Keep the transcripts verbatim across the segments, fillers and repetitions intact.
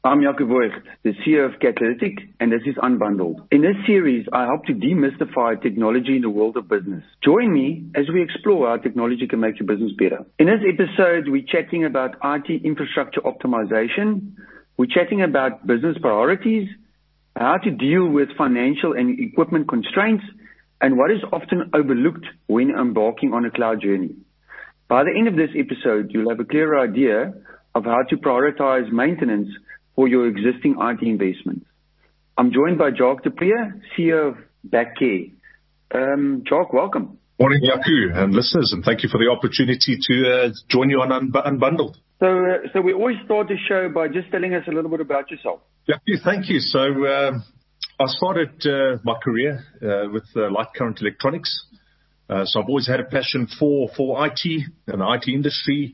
I'm Jaco Voigt, the C E O of Catalytic, and this is Unbundled. In this series, I help to demystify technology in the world of business. Join me as we explore how technology can make your business better. In this episode, we're chatting about I T infrastructure optimization. We're chatting about business priorities, how to deal with financial and equipment constraints, and what is often overlooked when embarking on a cloud journey. By the end of this episode, you'll have a clearer idea of how to prioritize maintenance for your existing I T investments. I'm joined by Jacques du Preez, C E O of Backcare. Um, Jacques, welcome. Morning, Jaco, and listeners, and thank you for the opportunity to uh, join you on Un- Unbundled. So, uh, so we always start the show by just telling us a little bit about yourself. Jaco, thank you. So, um, I started uh, my career uh, with uh, light current electronics. Uh, so I've always had a passion for, for I T and the I T industry.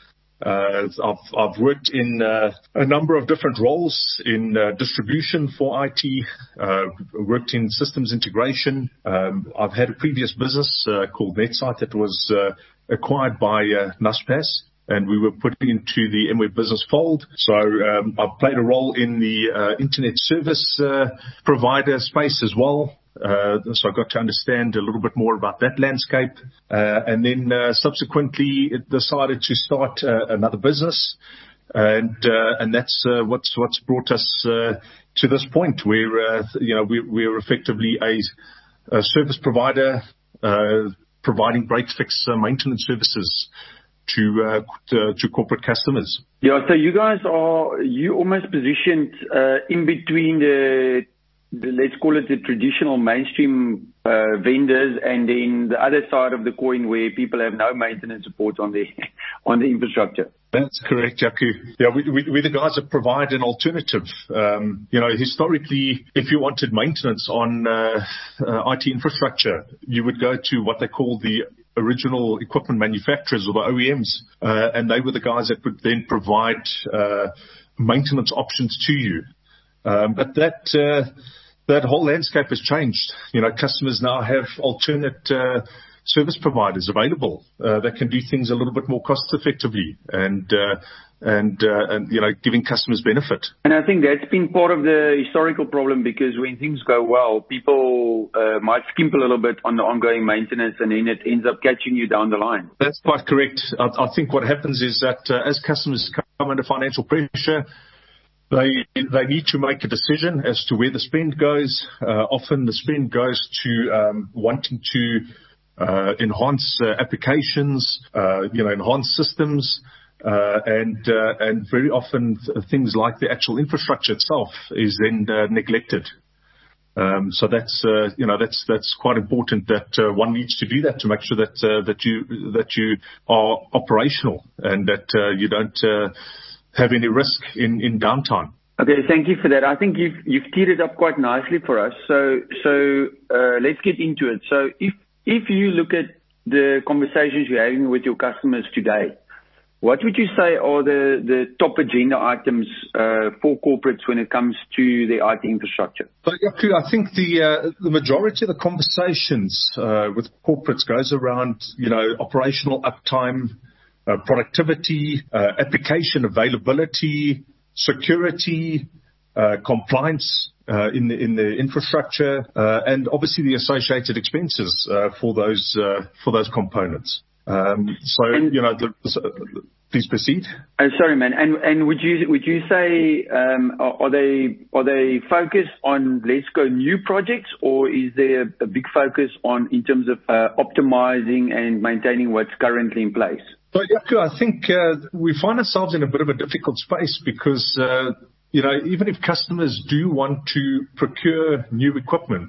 Uh, I've, I've worked in uh, a number of different roles in uh, distribution for I T, uh, worked in systems integration. Um, I've had a previous business uh, called NetSite that was uh, acquired by uh, Naspers, and we were put into the M Web business fold. So um, I've played a role in the uh, internet service uh, provider space as well. Uh, so I got to understand a little bit more about that landscape, uh, and then uh, subsequently decided to start uh, another business, and uh, and that's uh, what's what's brought us uh, to this point where uh, you know we're, we're effectively a, a service provider uh, providing break fix uh, maintenance services to, uh, to to corporate customers. Yeah, so you guys are you almost positioned uh, in between the. Let's call it the traditional mainstream uh, vendors, and then the other side of the coin where people have no maintenance support on the on the infrastructure. That's correct, Jaco. Yeah, we, we, we're the guys that provide an alternative. Um, you know, historically, if you wanted maintenance on uh, uh, I T infrastructure, you would go to what they call the original equipment manufacturers or the O E Ms, uh, and they were the guys that would then provide uh, maintenance options to you. Um, but that uh, that whole landscape has changed. You know, customers now have alternate uh, service providers available uh, that can do things a little bit more cost effectively, and uh, and uh, and you know, giving customers benefit. And I think that's been part of the historical problem, because when things go well, people uh, might skimp a little bit on the ongoing maintenance, and then it ends up catching you down the line. That's quite correct. I, I think what happens is that uh, as customers come under financial pressure, They they need to make a decision as to where the spend goes. Uh, often the spend goes to um, wanting to uh, enhance uh, applications, uh, you know, enhance systems, uh, and uh, and very often th- things like the actual infrastructure itself is then uh, neglected. Um, so that's uh, you know that's that's quite important that uh, one needs to do that to make sure that uh, that you that you are operational and that uh, you don't Uh, have any risk in, in downtime. Okay, thank you for that. I think you've you've teed it up quite nicely for us. So so uh, let's get into it. So if if you look at the conversations you're having with your customers today, what would you say are the, the top agenda items uh, for corporates when it comes to their I T infrastructure? So, I think the uh, the majority of the conversations uh, with corporates goes around, you know, operational uptime, Uh, productivity, uh, application availability, security, uh, compliance uh, in the in the infrastructure, uh, and obviously the associated expenses uh, for those uh, for those components. Um, so and, you know, the, the, please proceed. Uh, sorry, man. And and would you would you say um, are, are they are they focused on let's go new projects, or is there a big focus on in terms of uh, optimizing and maintaining what's currently in place? So, Jaco, I think uh, we find ourselves in a bit of a difficult space because, uh, you know, even if customers do want to procure new equipment,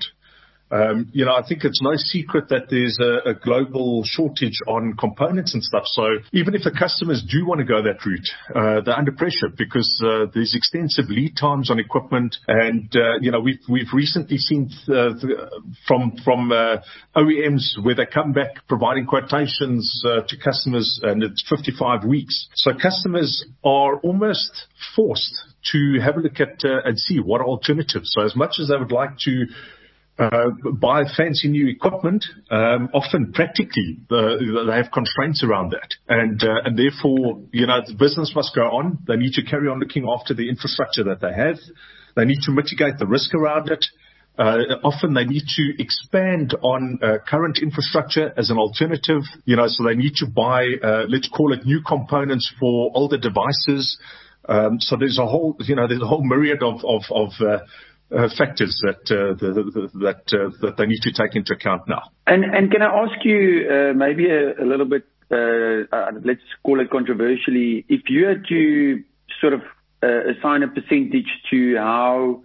Um, you know, I think it's no secret that there's a, a global shortage on components and stuff. So even if the customers do want to go that route, uh, they're under pressure because uh, there's extensive lead times on equipment. And, uh, you know, we've, we've recently seen uh, the, from, from uh, O E Ms where they come back providing quotations uh, to customers, and it's fifty-five weeks. So customers are almost forced to have a look at uh, and see what are alternatives. So as much as they would like to uh, buy fancy new equipment, um, often practically uh, they have constraints around that. And, uh, and therefore, you know, the business must go on. They need to carry on looking after the infrastructure that they have. They need to mitigate the risk around it. Uh, often they need to expand on uh, current infrastructure as an alternative, you know, so they need to buy, uh, let's call it new components for older devices. Um, so there's a whole, you know, there's a whole myriad of, of, of uh, uh, factors that, uh, the, the, that, uh, that they need to take into account now. And, and can I ask you, uh, maybe a, a little bit, uh, uh, let's call it controversially, if you had to sort of Uh, assign a percentage to how,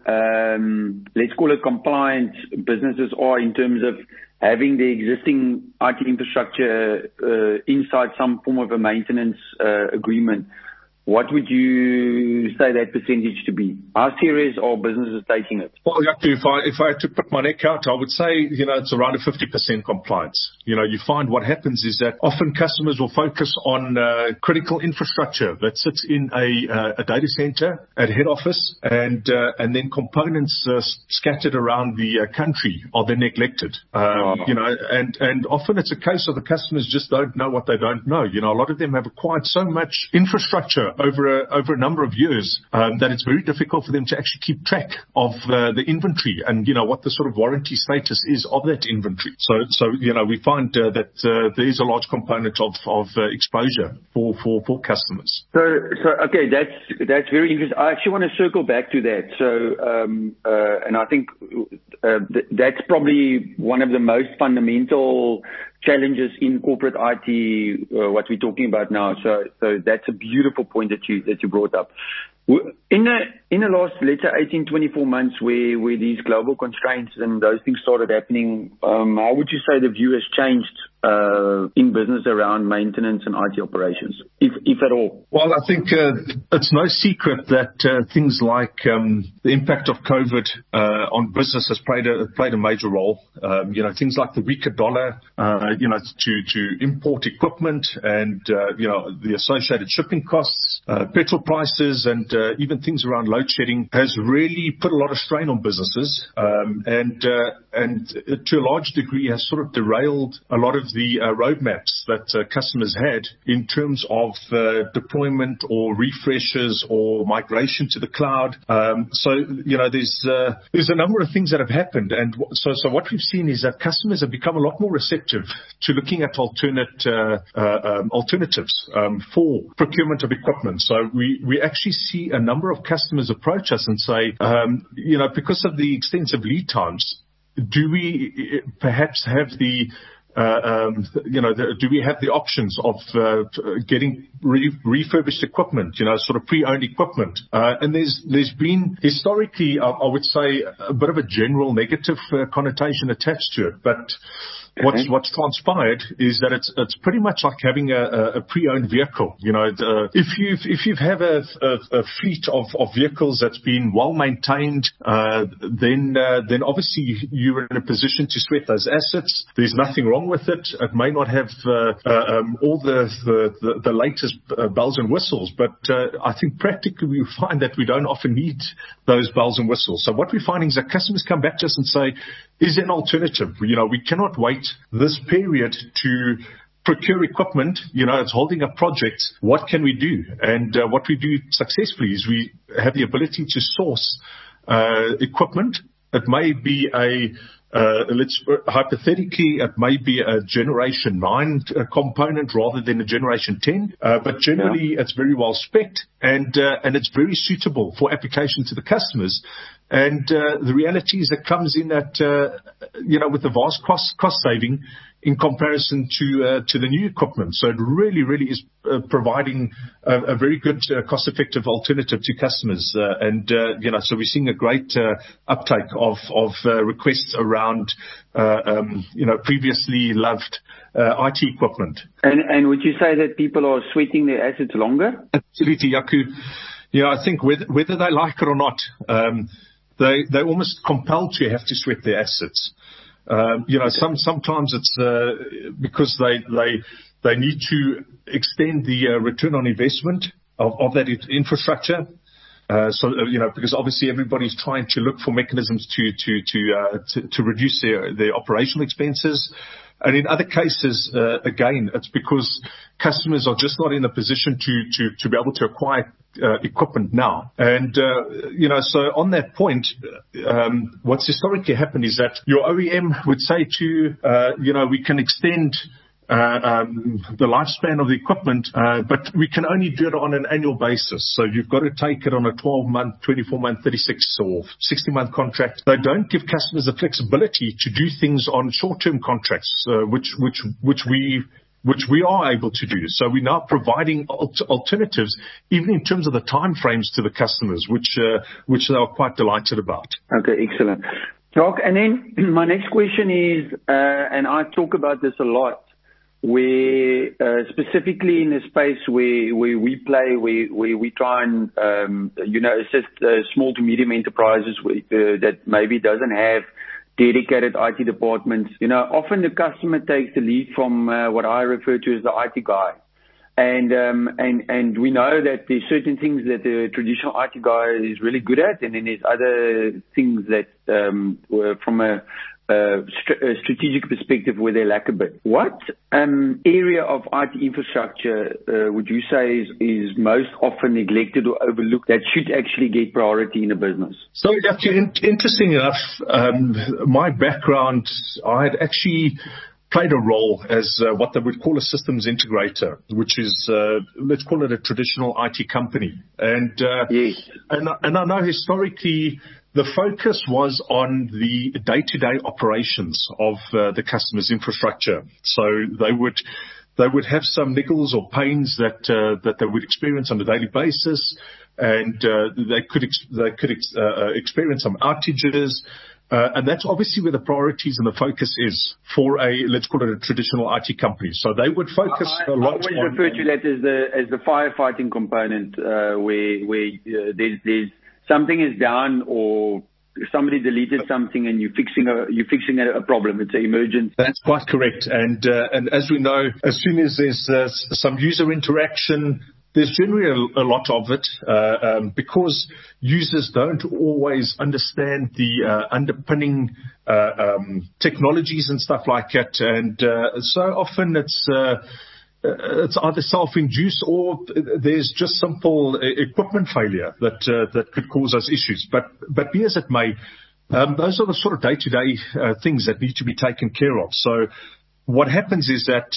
um, let's call it compliant businesses are in terms of having the existing I T infrastructure uh, inside some form of a maintenance uh, agreement, what would you say that percentage to be? How serious are businesses taking it? Well, if I, if I had to put my neck out, I would say, you know, it's around a fifty percent compliance. You know, you find what happens is that often customers will focus on uh, critical infrastructure that sits in a, uh, a data center at head office, and uh, and then components uh, scattered around the uh, country are then neglected. Um, oh. You know, and, and often it's a case of the customers just don't know what they don't know. You know, a lot of them have acquired so much infrastructure over a, over a number of years um, that it's very difficult for them to actually keep track of uh, the inventory and, you know, what the sort of warranty status is of that inventory. So, so you know, we find uh, that uh, there is a large component of, of uh, exposure for, for, for customers. So, so okay, that's, that's very interesting. I actually want to circle back to that. So, um, uh, and I think uh, th- that's probably one of the most fundamental challenges in corporate I T, uh, what we're talking about now. So, so that's a beautiful point that you, that you brought up. In the, in the last, let's say, eighteen, twenty-four months where, where these global constraints and those things started happening, um, how would you say the view has changed uh, in business around maintenance and I T operations, if, if at all? Well, I think uh, it's no secret that uh, things like um, the impact of COVID uh, on business has played a, played a major role. Um, you know, things like the weaker dollar, uh, you know, to, to import equipment and, uh, you know, the associated shipping costs, uh, petrol prices, and uh, even things around load shedding has really put a lot of strain on businesses, um, and uh, and to a large degree has sort of derailed a lot of the uh, roadmaps that uh, customers had in terms of uh, deployment or refreshes or migration to the cloud. Um, so you know, there's uh, there's a number of things that have happened, and so so what we've seen is that customers have become a lot more receptive to looking at alternate uh, uh, um, alternatives um, for procurement of equipment. So we we actually see a number of customers approach us and say, um, you know, because of the extensive lead times, do we perhaps have the Uh, um, you know, the, do we have the options of uh, getting re- refurbished equipment, you know, sort of pre-owned equipment? Uh, and there's there's been historically, I, I would say, a bit of a general negative uh, connotation attached to it. But what's what's transpired is that it's it's pretty much like having a, a pre-owned vehicle. You know, uh, if you've if you have a, a, a fleet of, of vehicles that's been well maintained, uh, then uh, then obviously you're in a position to sweat those assets. There's nothing wrong with it. It may not have uh, uh, um, all the, the, the, the latest uh, bells and whistles, but uh, I think practically we find that we don't often need those bells and whistles. So what we're finding is that customers come back to us and say, is there an alternative? You know, we cannot wait this period to procure equipment. You know, it's holding up projects. What can we do? And uh, what we do successfully is we have the ability to source uh, equipment. It may be a Uh, let's hypothetically, it may be a generation nine uh, component rather than a generation ten, uh, but generally yeah. it's very well spec'd and uh, and it's very suitable for application to the customers. And uh, the reality is it comes in at uh, you know with the vast cost cost saving in comparison to uh, to the new equipment. So it really really is uh, providing a, a very good uh, cost effective alternative to customers. Uh, and uh, you know so we're seeing a great uh, uptake of of uh, requests around uh, um, you know previously loved uh, I T equipment. And and would you say that people are sweating their assets longer? Absolutely, Jaco. Yeah, I think whether whether they like it or not, um, they they're almost compelled to have to sweat their assets. Um, you know, some sometimes it's uh, because they they they need to extend the uh, return on investment of, of that infrastructure. Uh, so, uh, you know, because obviously everybody's trying to look for mechanisms to, to, to, uh, to, to reduce their, their operational expenses. And in other cases, uh, again, it's because customers are just not in a position to, to, to be able to acquire uh, equipment now. And, uh, you know, so on that point, um, what's historically happened is that your O E M would say to you, uh, you know, we can extend Uh, um, the lifespan of the equipment, uh, but we can only do it on an annual basis. So you've got to take it on a twelve month, twenty-four month, thirty-six or sixty month contract. They don't give customers the flexibility to do things on short-term contracts, uh, which, which, which we, which we are able to do. So we're now providing alt- alternatives, even in terms of the time frames to the customers, which, uh, which they are quite delighted about. Okay, excellent. Jacques, and then my next question is, uh, and I talk about this a lot, where uh, specifically in the space where, where we play, where, where we try and, um, you know, assist uh, small to medium enterprises with, uh, that maybe doesn't have dedicated I T departments. You know, often the customer takes the lead from uh, what I refer to as the I T guy. And, um, and, and we know that there's certain things that the traditional I T guy is really good at, and then there's other things that, um, were from a, Uh, st- a strategic perspective where they lack a bit. What um, area of I T infrastructure uh, would you say is, is most often neglected or overlooked that should actually get priority in a business? So, actually, in- interesting enough, um, my background, I had actually played a role as uh, what they would call a systems integrator, which is, uh, let's call it a traditional I T company. And, uh, yes. and, and I know historically, the focus was on the day-to-day operations of uh, the customer's infrastructure. So they would they would have some niggles or pains that uh, that they would experience on a daily basis, and uh, they could ex- they could ex- uh, experience some outages. Uh, and that's obviously where the priorities and the focus is for a, let's call it a traditional I T company. So they would focus I, a lot I always on... refer to that as the as the firefighting component, uh, where where uh, there's there's something is down or somebody deleted something and you're fixing a you're fixing a, a problem. It's an emergency. That's quite correct. And uh, and as we know, as soon as there's uh, some user interaction, there's generally a, a lot of it uh, um, because users don't always understand the uh, underpinning uh, um, technologies and stuff like that. And uh, so often it's uh, it's either self-induced or there's just simple equipment failure that uh, that could cause us issues. But but be as it may, um, those are the sort of day-to-day uh, things that need to be taken care of. So what happens is that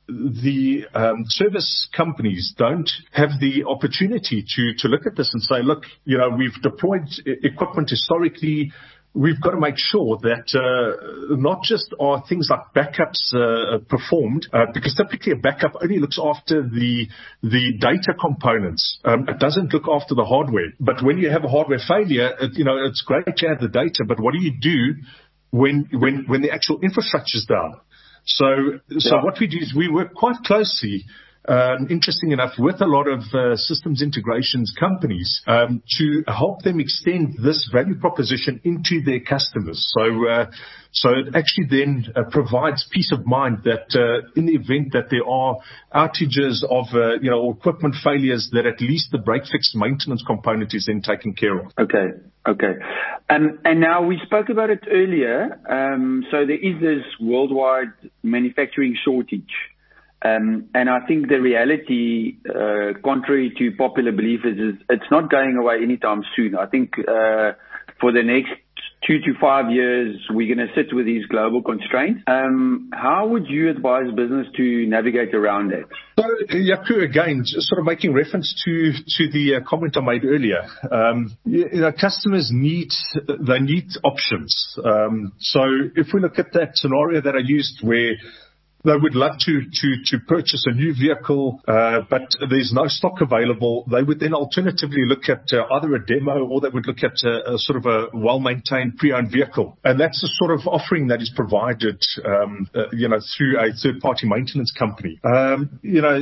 the um, service companies don't have the opportunity to to look at this and say, look, you know, we've deployed equipment historically. We've got to make sure that uh, not just are things like backups uh, performed, uh, because typically a backup only looks after the the data components. Um, it doesn't look after the hardware. But when you have a hardware failure, it, you know, it's great to have the data, but what do you do when when when the actual infrastructure is down? So so yeah. what we do is we work quite closely. Um, interesting enough, with a lot of uh, systems integrations companies um, to help them extend this value proposition into their customers. So, uh, so it actually then uh, provides peace of mind that uh, in the event that there are outages of, uh, you know, equipment failures, that at least the break-fix maintenance component is then taken care of. Okay, okay. Um, and now we spoke about it earlier. Um, so there is this worldwide manufacturing shortage. Um, and I think the reality, uh, contrary to popular belief, is, is it's not going away anytime soon. I think uh, for the next two to five years, we're going to sit with these global constraints. Um, how would you advise business to navigate around that? So, Jaco, again, just sort of making reference to to the uh, comment I made earlier. Um, you, you know, customers need they need options. Um, so if we look at that scenario that I used where they would love to, to, to purchase a new vehicle, uh, but there's no stock available. They would then alternatively look at uh, either a demo or they would look at a, a sort of a well-maintained pre-owned vehicle. And that's the sort of offering that is provided, um, uh, you know, through a third-party maintenance company. Um, you know,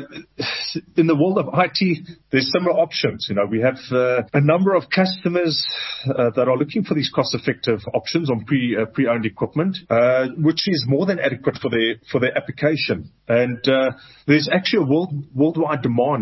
in the world of I T, there's similar options. You know, we have uh, a number of customers uh, that are looking for these cost-effective options on pre, uh, pre-owned equipment, uh, which is more than adequate for their, for their application. And uh, there's actually a world, worldwide demand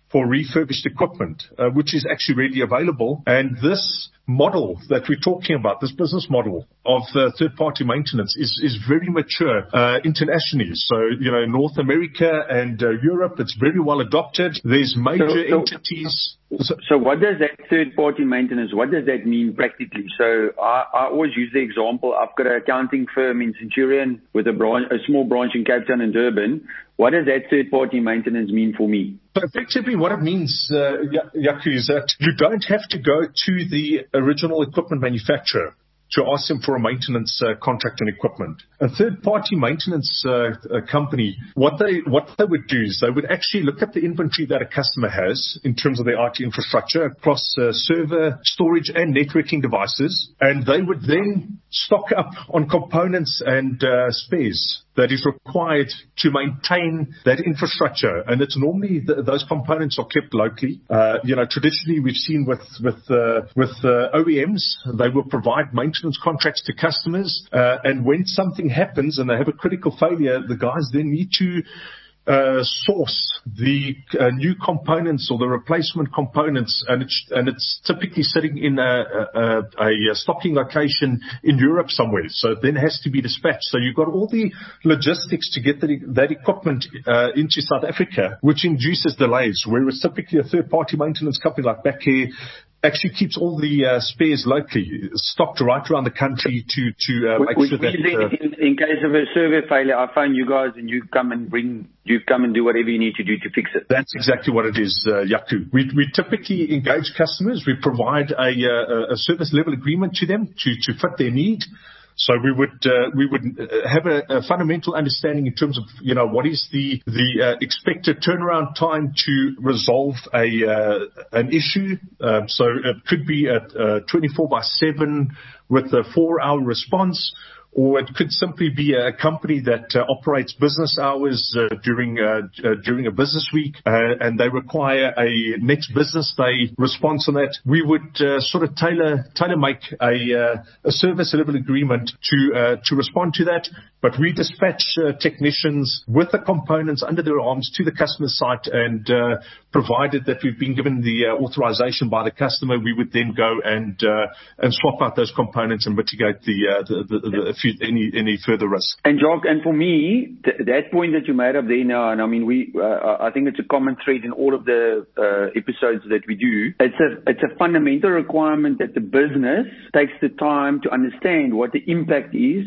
for refurbished equipment, uh, which is actually readily available. And this model that we're talking about, this business model of uh, third-party maintenance is, is very mature uh, internationally. So, you know, North America and uh, Europe, it's very well adopted. There's major so, so, entities. So, so what does that third-party maintenance, what does that mean practically? So I, I always use the example, I've got an accounting firm in Centurion with a, branch, a small branch in Cape Town and Durban. What does that third-party maintenance mean for me? So effectively what it means, uh, Yaku, is that you don't have to go to the original equipment manufacturer to ask them for a maintenance uh, contract and equipment. A third-party maintenance uh, uh, company, what they what they would do is they would actually look at the inventory that a customer has in terms of their I T infrastructure across uh, server, storage, and networking devices, and they would then stock up on components and uh, spares that is required to maintain that infrastructure. And it's normally the, those components are kept locally. Uh, you know, traditionally we've seen with with uh, with uh, O E Ms, they will provide maintenance contracts to customers, uh, and when something happens and they have a critical failure, the guys then need to Uh, source the uh, new components or the replacement components, and it's, and it's typically sitting in a, a, a, a stocking location in Europe somewhere. So it then has to be dispatched. So you've got all the logistics to get the, that equipment uh, into South Africa, which induces delays, whereas typically a third-party maintenance company like Backcare actually keeps all the uh, spares locally stocked right around the country to to uh, make Which sure that uh, in, in case of a server failure, I phone you guys and you come and bring you come and do whatever you need to do to fix it. That's exactly what it is, uh, Yaku. We we typically engage customers. We provide a uh, a service level agreement to them to to fit their need. So we would uh, we would have a, a fundamental understanding in terms of, you know, what is the the uh, expected turnaround time to resolve a uh, an issue. Um, so it could be at uh, twenty-four by seven with a four-hour response, or it could simply be a company that uh, operates business hours uh, during uh, uh, during a business week, uh, and they require a next business day response on that. We would uh, sort of tailor tailor make a uh, a service level agreement to uh, to respond to that. But we dispatch uh, technicians with the components under their arms to the customer site, and uh, provided that we've been given the uh, authorization by the customer, we would then go and uh, and swap out those components and mitigate the uh, the, the, the, the any any further risk. And Jacques, and for me, th- that point that you made up there now, and I mean, we, uh, I think it's a common thread in all of the uh, episodes that we do. It's a it's a fundamental requirement that the business takes the time to understand what the impact is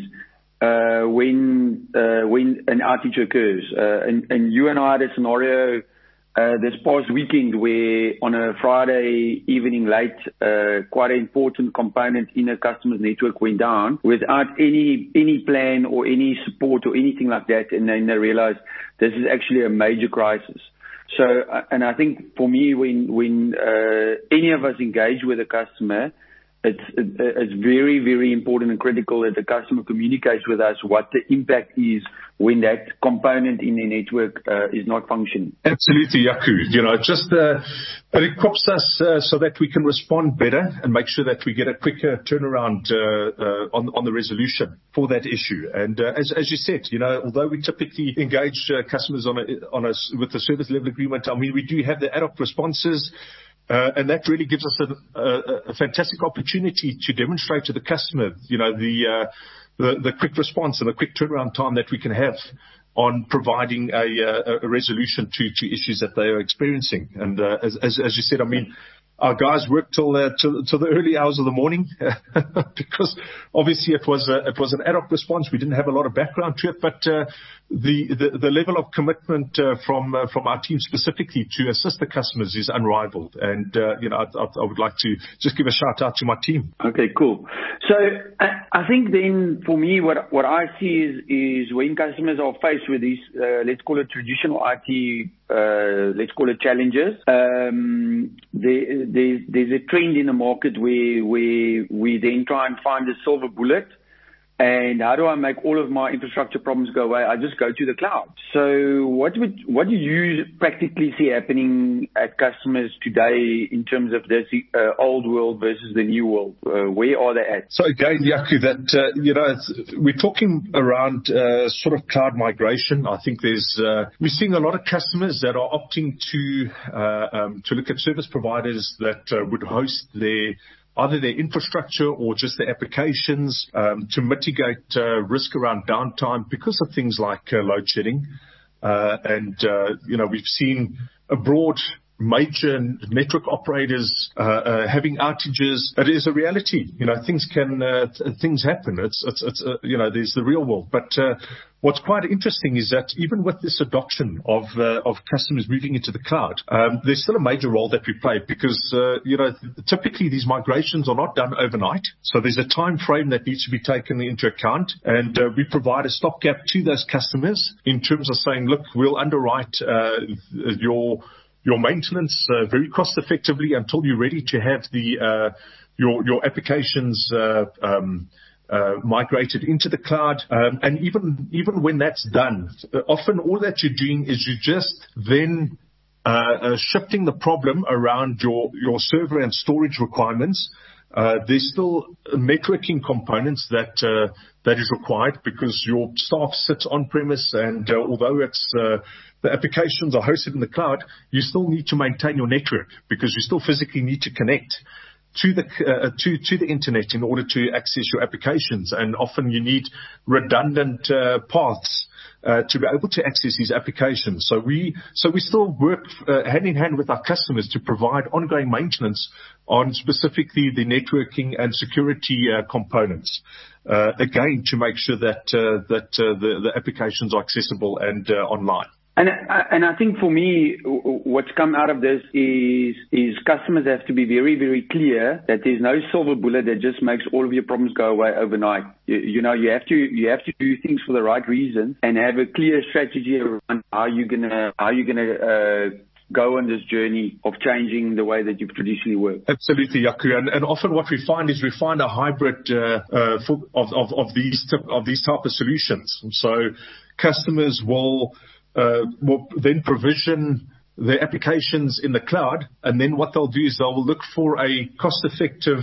uh, when uh, when an outage occurs. Uh, and, and you and I had a scenario Uh, this past weekend where on a Friday evening late, uh, quite an important component in a customer's network went down without any, any plan or any support or anything like that. And then they realized this is actually a major crisis. So, uh, and I think for me, when, when, uh, any of us engage with a customer, it's, it, it's very, very important and critical that the customer communicates with us what the impact is when that component in the network uh, is not functioning. Absolutely, Yaku. You know, just uh, it equips us uh, so that we can respond better and make sure that we get a quicker turnaround uh, uh, on on the resolution for that issue. And uh, as as you said, you know, although we typically engage uh, customers on a on a with a service level agreement, I mean, we do have the ad hoc responses. Uh, and that really gives us a, a, a fantastic opportunity to demonstrate to the customer, you know, the, uh, the the quick response and the quick turnaround time that we can have on providing a, a resolution to, to issues that they are experiencing. And uh, as, as as you said, I mean, our guys worked till uh, till, till the early hours of the morning because obviously it was a, it was an ad hoc response. We didn't have a lot of background to it, but uh, the, the the level of commitment uh, from uh, from our team specifically to assist the customers is unrivaled. And uh, you know, I, I, I would like to just give a shout out to my team. Okay, cool. So I, I think then for me, what what I see is is when customers are faced with these, uh, let's call it traditional I T. Uh, let's call it challenges. Um, there, there's, there's a trend in the market where, where we then try and find a silver bullet And how do I make all of my infrastructure problems go away? I just go to the cloud. So what would, what do you practically see happening at customers today in terms of this uh, old world versus the new world? Uh, where are they at? So again, Jaco, that, uh, you know, we're talking around uh, sort of cloud migration. I think there's, uh, we're seeing a lot of customers that are opting to, uh, um, to look at service providers that uh, would host their either their infrastructure or just their applications um, to mitigate uh, risk around downtime because of things like uh, load shedding. Uh, and, uh, you know, we've seen abroad major network operators uh, uh, having outages. It is a reality. You know, things can, uh, th- things happen. It's, it's, it's uh, you know, there's the real world. But uh, what's quite interesting is that even with this adoption of uh, of customers moving into the cloud, um, there's still a major role that we play because, uh, you know, typically these migrations are not done overnight. So there's a time frame that needs to be taken into account. And uh, we provide a stopgap to those customers in terms of saying, look, we'll underwrite uh, your your maintenance uh, very cost effectively until you're ready to have the uh, your your applications uh, um, uh, migrated into the cloud. Um, and even even when that's done, often all that you're doing is you're just then uh, uh, shifting the problem around your your server and storage requirements. Uh, there's still networking components that uh, that is required because your staff sits on premise, and uh, although it's uh, the applications are hosted in the cloud, you still need to maintain your network because you still physically need to connect to the uh, to to the internet in order to access your applications, and often you need redundant uh, paths uh, to be able to access these applications. So we so we still work uh, hand in hand with our customers to provide ongoing maintenance on specifically the networking and security uh, components. Uh, again, to make sure that uh, that uh, the the applications are accessible and uh, online. And I, and I think for me, what's come out of this is is customers have to be very, very clear that there's no silver bullet that just makes all of your problems go away overnight. You, you know, you have to you have to do things for the right reasons and have a clear strategy around how you're gonna how you're gonna uh, go on this journey of changing the way that you've traditionally worked. Absolutely, Jaco. And, and often what we find is we find a hybrid uh, uh, for, of, of of these type, of these type of solutions. So customers will. Uh, will then provision their applications in the cloud, and then what they'll do is they'll look for a cost-effective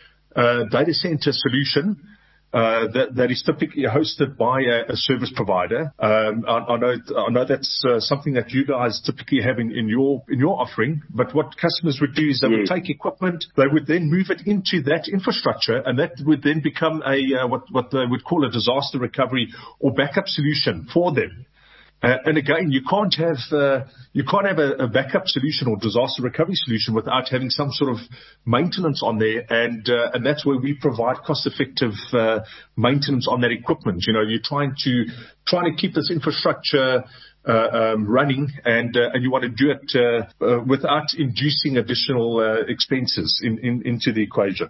uh, data center solution uh, that, that is typically hosted by a, a service provider. Um, I, I know I know that's uh, something that you guys typically have in, in your in your offering. But what customers would do is they yes. would take equipment, they would then move it into that infrastructure, and that would then become a uh, what what they would call a disaster recovery or backup solution for them. Uh, and again, you can't have uh, you can't have a, a backup solution or disaster recovery solution without having some sort of maintenance on there, and uh, and that's where we provide cost-effective uh, maintenance on that equipment. You know, you're trying to trying to keep this infrastructure uh, um, running, and uh, and you want to do it uh, uh, without inducing additional uh, expenses in, in, into the equation.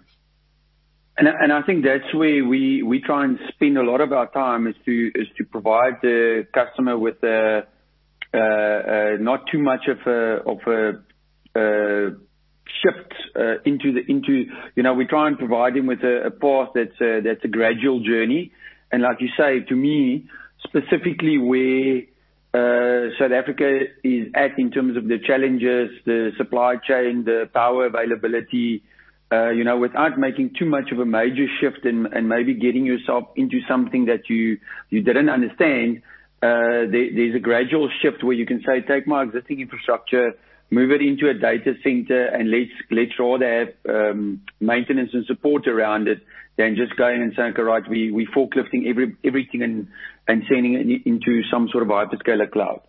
And, and I think that's where we, we try and spend a lot of our time is to is to provide the customer with a, uh, uh, not too much of a of a uh, shift uh, into the into you know we try and provide him with a, a path that's a, that's a gradual journey. And like you say, to me specifically where uh, South Africa is at in terms of the challenges, the supply chain, the power availability. Uh, you know, without making too much of a major shift and, and maybe getting yourself into something that you, you didn't understand, uh, there, there's a gradual shift where you can say, take my existing infrastructure, move it into a data center, and let's, let's rather have um, maintenance and support around it than just going and saying, all right, we, we forklifting every, everything and, and sending it into some sort of hyperscaler cloud.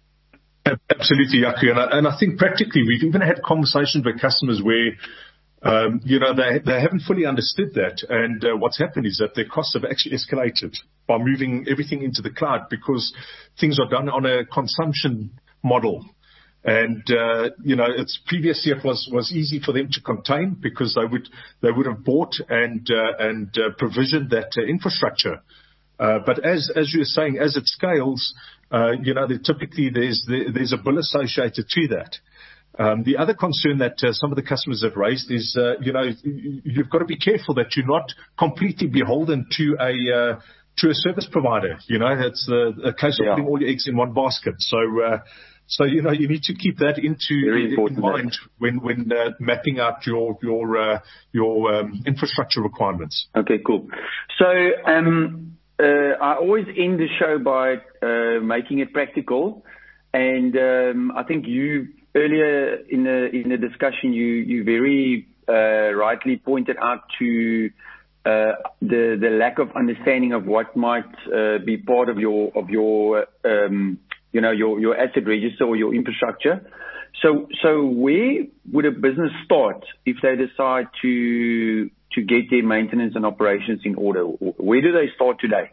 Absolutely, Jaco. And I, and I think practically we've even had conversations with customers where Um, you know, they, they haven't fully understood that. And uh, what's happened is that their costs have actually escalated by moving everything into the cloud because things are done on a consumption model. And, uh, you know, it's previously it was, was easy for them to contain because they would, they would have bought and, uh, and uh, provisioned that uh, infrastructure. Uh, but as, as you're saying, as it scales, uh, you know, there, typically there's, there, there's a bill associated to that. Um, the other concern that uh, some of the customers have raised is, uh, you know, you've got to be careful that you're not completely beholden to a uh, to a service provider. You know, it's a, a case of yeah. putting all your eggs in one basket. So, uh, so you know, you need to keep that into in mind that. when when uh, mapping out your your uh, your um, infrastructure requirements. Okay, cool. So, um, uh, I always end the show by uh, making it practical, and um, I think you. Earlier in the in the discussion, you you very uh, rightly pointed out to uh, the the lack of understanding of what might uh, be part of your of your um, you know your your asset register or your infrastructure. So so where would a business start if they decide to to get their maintenance and operations in order? Where do they start today?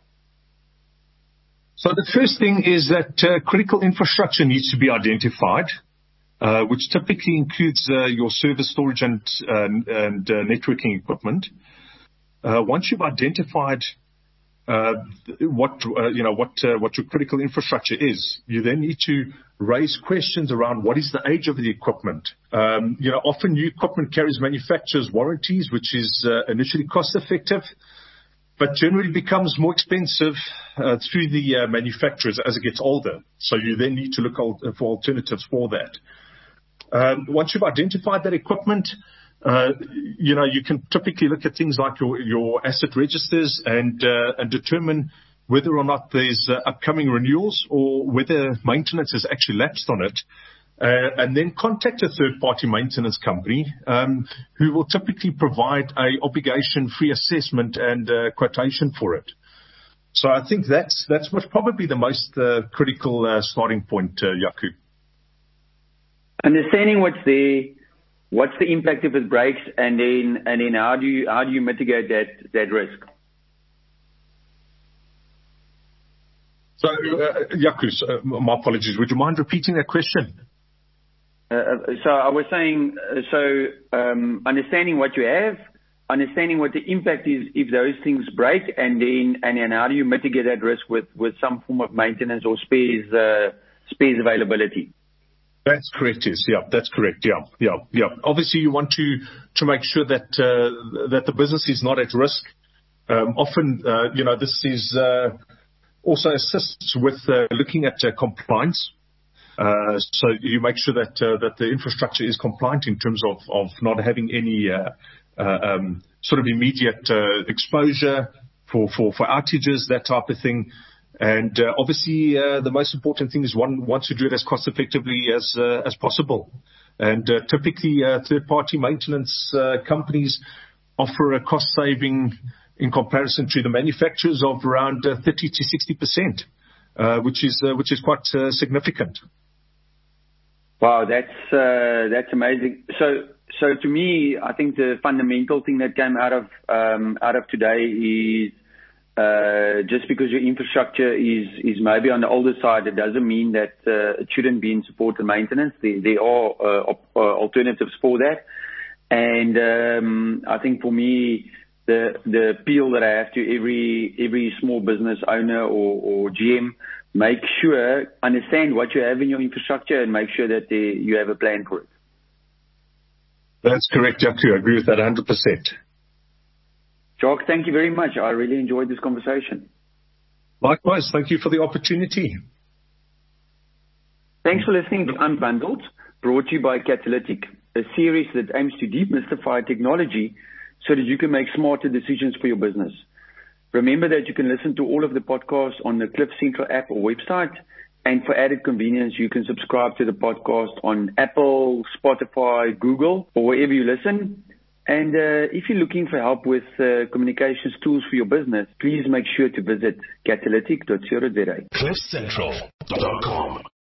So the first thing is that uh, critical infrastructure needs to be identified. Uh, which typically includes uh, your server storage and, uh, and uh, networking equipment. Uh, once you've identified uh, what uh, you know what uh, what your critical infrastructure is, you then need to raise questions around what is the age of the equipment. Um, you know, often new equipment carries manufacturer's warranties, which is uh, initially cost effective, but generally becomes more expensive uh, through the uh, manufacturers as it gets older. So you then need to look al- for alternatives for that. Um, once you've identified that equipment, uh, you know, you can typically look at things like your, your asset registers and, uh, and determine whether or not there's uh, upcoming renewals or whether maintenance has actually lapsed on it. Uh, and then contact a third-party maintenance company um, who will typically provide a obligation-free assessment and uh, quotation for it. So I think that's that's most probably the most uh, critical uh, starting point, uh, Jaco. Understanding what's there, what's the impact if it breaks, and then and then how do you how do you mitigate that that risk? So, uh, Jaco, uh, my apologies. Would you mind repeating that question? Uh, so I was saying, uh, so um, understanding what you have, understanding what the impact is if those things break, and then and then how do you mitigate that risk with, with some form of maintenance or spares uh, spares availability? That's correct. Yes, yeah, that's correct. Yeah, yeah, yeah. Obviously, you want to to make sure that uh, that the business is not at risk. Um, often, uh, you know, this is uh, also assists with uh, looking at uh, compliance. Uh, so you make sure that uh, that the infrastructure is compliant in terms of, of not having any uh, uh, um, sort of immediate uh, exposure for, for, for outages, that type of thing. And uh, obviously, uh, the most important thing is one wants to do it as cost effectively as uh, as possible. And uh, typically, uh, third-party maintenance uh, companies offer a cost saving in comparison to the manufacturers of around uh, thirty to sixty percent, uh, which is uh, which is quite uh, significant. Wow, that's uh, that's amazing. So, so to me, I think the fundamental thing that came out of um, out of today is uh, just because your infrastructure is is maybe on the older side, it doesn't mean that uh, it shouldn't be in support and maintenance. There, there are uh, op- uh, alternatives for that, and um, I think for me, the the appeal that I have to every every small business owner or, or G M. Make sure, understand what you have in your infrastructure and make sure that they, you have a plan for it. That's correct, Jaco. I agree with that one hundred percent. Jacques, thank you very much. I really enjoyed this conversation. Likewise. Thank you for the opportunity. Thanks for listening to Unbundled, brought to you by Catalytic, a series that aims to demystify technology so that you can make smarter decisions for your business. Remember that you can listen to all of the podcasts on the Cliff Central app or website. And for added convenience, you can subscribe to the podcast on Apple, Spotify, Google, or wherever you listen. And uh, if you're looking for help with uh, communications tools for your business, please make sure to visit catalytic dot co dot za. cliff central dot com